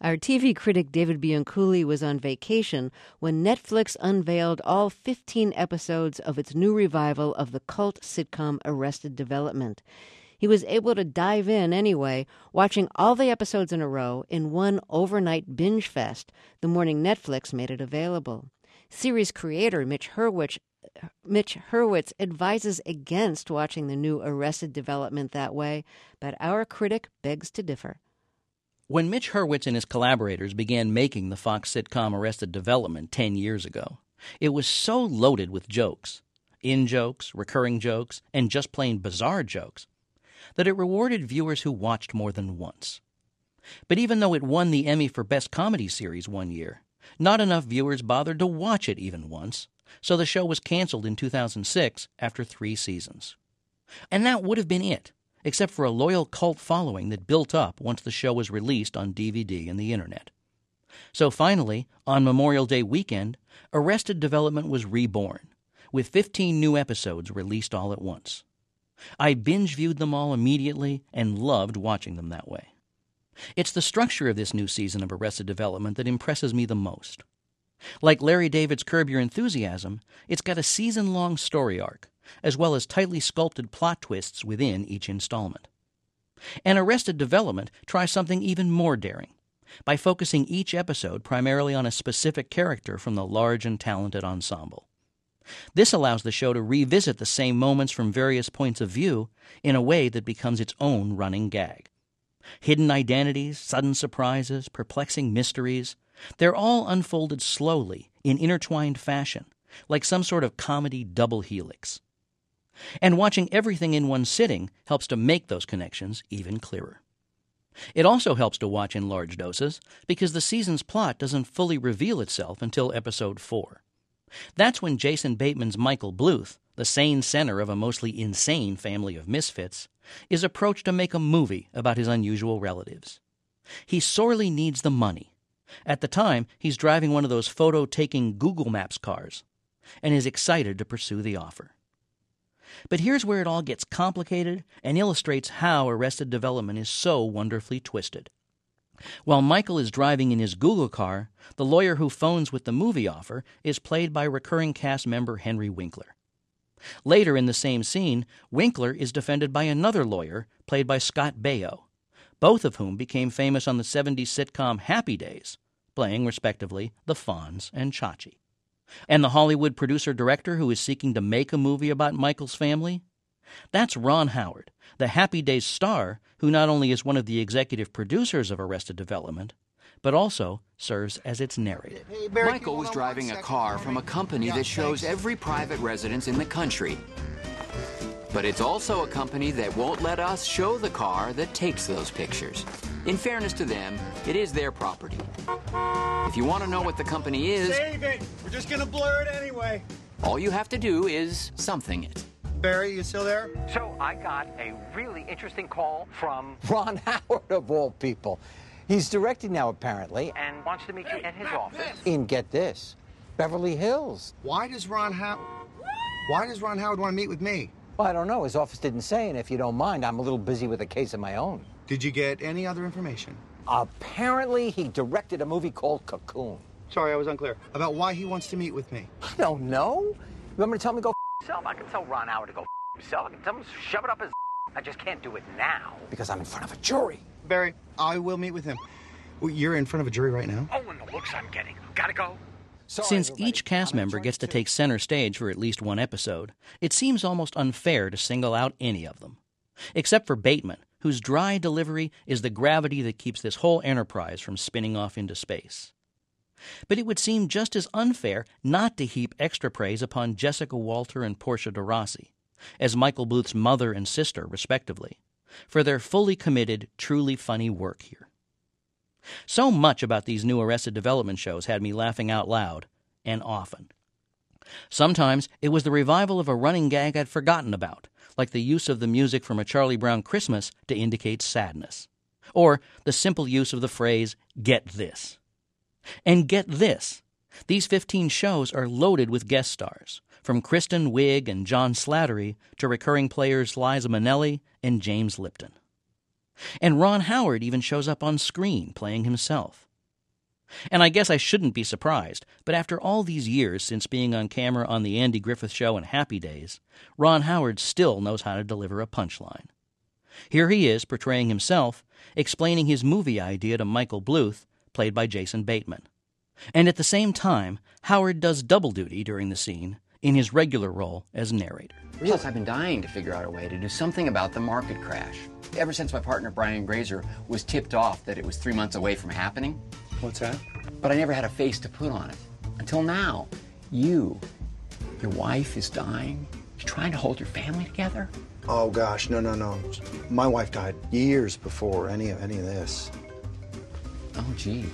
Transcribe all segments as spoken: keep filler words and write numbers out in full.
Our T V critic David Bianculli was on vacation when Netflix unveiled all fifteen episodes of its new revival of the cult sitcom Arrested Development. He was able to dive in anyway, watching all the episodes in a row in one overnight binge fest the morning Netflix made it available. Series creator Mitch Hurwitz, Mitch Hurwitz advises against watching the new Arrested Development that way, but our critic begs to differ. When Mitch Hurwitz and his collaborators began making the Fox sitcom Arrested Development ten years ago, it was so loaded with jokes, in-jokes, recurring jokes, and just plain bizarre jokes, that it rewarded viewers who watched more than once. But even though it won the Emmy for Best Comedy Series one year, not enough viewers bothered to watch it even once, so the show was canceled in two thousand six after three seasons. And that would have been it, except for a loyal cult following that built up once the show was released on D V D and the Internet. So finally, on Memorial Day weekend, Arrested Development was reborn, with fifteen new episodes released all at once. I binge-viewed them all immediately and loved watching them that way. It's the structure of this new season of Arrested Development that impresses me the most. Like Larry David's Curb Your Enthusiasm, it's got a season-long story arc, as well as tightly sculpted plot twists within each installment. And Arrested Development tries something even more daring, by focusing each episode primarily on a specific character from the large and talented ensemble. This allows the show to revisit the same moments from various points of view in a way that becomes its own running gag. Hidden identities, sudden surprises, perplexing mysteries, they're all unfolded slowly in intertwined fashion, like some sort of comedy double helix. And watching everything in one sitting helps to make those connections even clearer. It also helps to watch in large doses because the season's plot doesn't fully reveal itself until episode four. That's when Jason Bateman's Michael Bluth, the sane center of a mostly insane family of misfits, is approached to make a movie about his unusual relatives. He sorely needs the money. At the time, he's driving one of those photo-taking Google Maps cars, and is excited to pursue the offer. But here's where it all gets complicated and illustrates how Arrested Development is so wonderfully twisted. While Michael is driving in his Google car, the lawyer who phones with the movie offer is played by recurring cast member Henry Winkler. Later in the same scene, Winkler is defended by another lawyer played by Scott Baio, both of whom became famous on the seventies sitcom Happy Days, playing, respectively, the Fonz and Chachi. And the Hollywood producer-director who is seeking to make a movie about Michael's family? That's Ron Howard, the Happy Days star who not only is one of the executive producers of Arrested Development, but also serves as its narrator. Hey, Barry, Michael was driving a car from a company yeah, that shows thanks. every private residence in the country. But it's also a company that won't let us show the car that takes those pictures. In fairness to them, it is their property. If you want to know what the company is... Save it! We're just gonna blur it anyway. All you have to do is something it. Barry, you still there? So I got a really interesting call from... Ron Howard, of all people. He's directing now, apparently. And wants to meet you at his office. In, get this, Beverly Hills. Why does Ron Howard... Why does Ron Howard want to meet with me? Well, I don't know. His office didn't say, and if you don't mind, I'm a little busy with a case of my own. Did you get any other information? Apparently, he directed a movie called Cocoon. Sorry, I was unclear. About why he wants to meet with me. I don't know. You want me to tell him to go f himself? I can tell Ron Howard to go f himself. I can tell him to shove it up his I just can't do it now. Because I'm in front of a jury. Barry, I will meet with him. Well, you're in front of a jury right now? Oh, and the looks I'm getting. Gotta go. Sorry, Since everybody. each cast I'm member gets to take center stage for at least one episode, it seems almost unfair to single out any of them. Except for Bateman, whose dry delivery is the gravity that keeps this whole enterprise from spinning off into space. But it would seem just as unfair not to heap extra praise upon Jessica Walter and Portia de Rossi, as Michael Bluth's mother and sister, respectively, for their fully committed, truly funny work here. So much about these new Arrested Development shows had me laughing out loud, and often. Sometimes it was the revival of a running gag I'd forgotten about, like the use of the music from A Charlie Brown Christmas to indicate sadness, or the simple use of the phrase, "get this." And get this, these fifteen shows are loaded with guest stars, from Kristen Wiig and John Slattery to recurring players Liza Minnelli and James Lipton. And Ron Howard even shows up on screen playing himself, And I guess I shouldn't be surprised, but after all these years since being on camera on The Andy Griffith Show and Happy Days, Ron Howard still knows how to deliver a punchline. Here he is, portraying himself, explaining his movie idea to Michael Bluth, played by Jason Bateman. And at the same time, Howard does double duty during the scene in his regular role as narrator. Plus, I've been dying to figure out a way to do something about the market crash. Ever since my partner Brian Grazer was tipped off that it was three months away from happening. What's that? But I never had a face to put on it. Until now. You, your wife is dying. You're trying to hold your family together. Oh gosh, no, no, no. My wife died years before any of any of this. Oh, gee.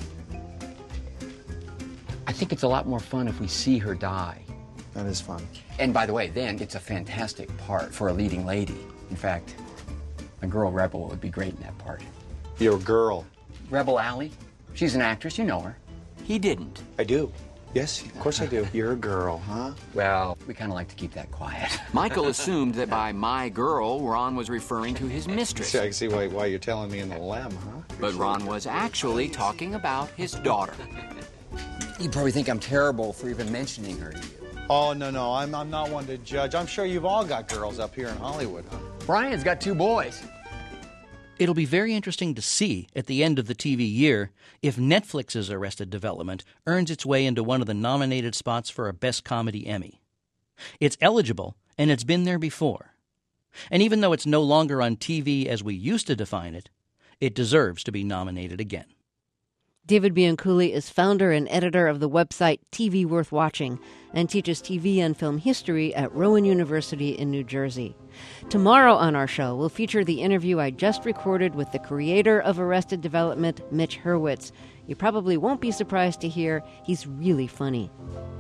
I think it's a lot more fun if we see her die. That is fun. And by the way, then it's a fantastic part for a leading lady. In fact, my girl Rebel would be great in that part. Your girl. Rebel Allie. She's an actress, you know her. He didn't. I do. Yes, of course I do. You're a girl, huh? Well, we kind of like to keep that quiet. Michael assumed that by my girl, Ron was referring to his mistress. I see why, why you're telling me in the lem, huh? But Ron was actually talking about his daughter. You probably think I'm terrible for even mentioning her to you. Oh, no, no, I'm, I'm not one to judge. I'm sure you've all got girls up here in Hollywood, huh? Brian's got two boys. It'll be very interesting to see, at the end of the T V year, if Netflix's Arrested Development earns its way into one of the nominated spots for a Best Comedy Emmy. It's eligible, and it's been there before. And even though it's no longer on T V as we used to define it, it deserves to be nominated again. David Bianculli is founder and editor of the website T V Worth Watching and teaches T V and film history at Rowan University in New Jersey. Tomorrow on our show, we'll feature the interview I just recorded with the creator of Arrested Development, Mitch Hurwitz. You probably won't be surprised to hear he's really funny.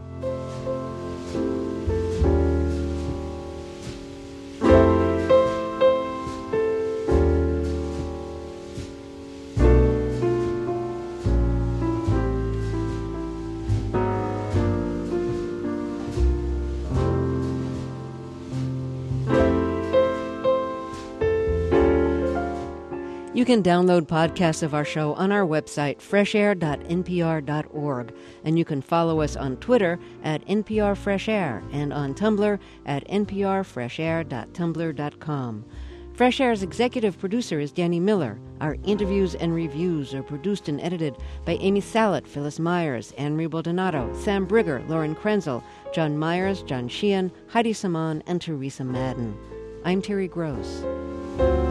You can download podcasts of our show on our website, fresh air dot n p r dot org, and you can follow us on Twitter at N P R Fresh Air and on Tumblr at n p r fresh air dot tumblr dot com. Fresh Air's executive producer is Danny Miller. Our interviews and reviews are produced and edited by Amy Salet, Phyllis Myers, Anne-Marie Baldonado, Sam Brigger, Lauren Krenzel, John Myers, John Sheehan, Heidi Saman, and Teresa Madden. I'm Terry Gross.